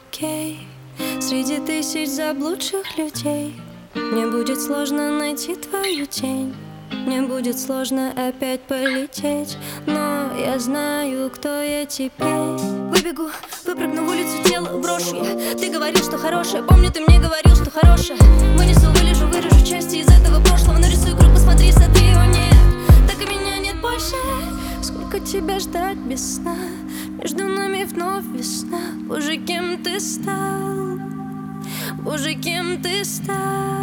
окей. Среди тысяч заблудших людей мне будет сложно найти твою тень. Мне будет сложно опять полететь, но я знаю, кто я теперь. Выбегу, выпрыгну в улицу, тело брошу я. Ты говорил, что хорошее, помню, ты мне говорил, что хорошее. Вынесу, вылежу, вырежу части из этого прошлого. Нарисую круг, посмотри, смотри, его нет. Так и меня нет больше. Сколько тебя ждать без сна? Между нами вновь весна. Боже, кем ты стал? Боже, кем ты стал?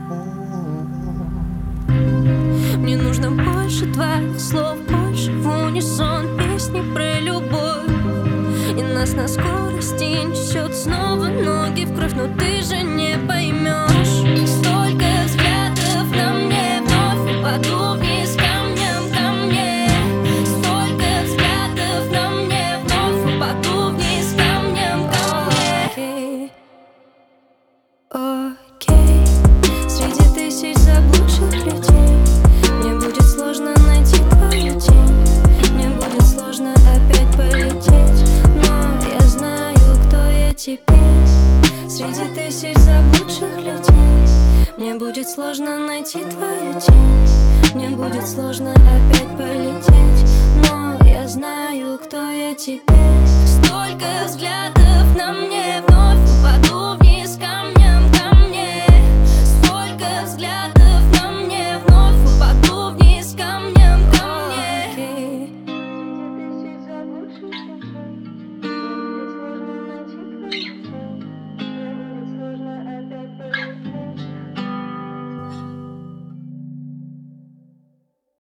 Мне нужно больше твоих слов, больше в унисон песни про любовь. И нас на скорости несет снова ноги в кровь, но ты же не поймешь. Столько взглядов на мне, вновь упаду вниз камнем ко мне. Столько взглядов на мне, вновь упаду вниз камнем ко мне. Окей, среди тысяч заблудших людей мне будет сложно найти твою тень. Мне будет сложно опять полететь, но я знаю, кто я теперь. Среди тысяч заблудших людей мне будет сложно найти твою тень. Мне будет сложно опять полететь, но я знаю, кто я теперь.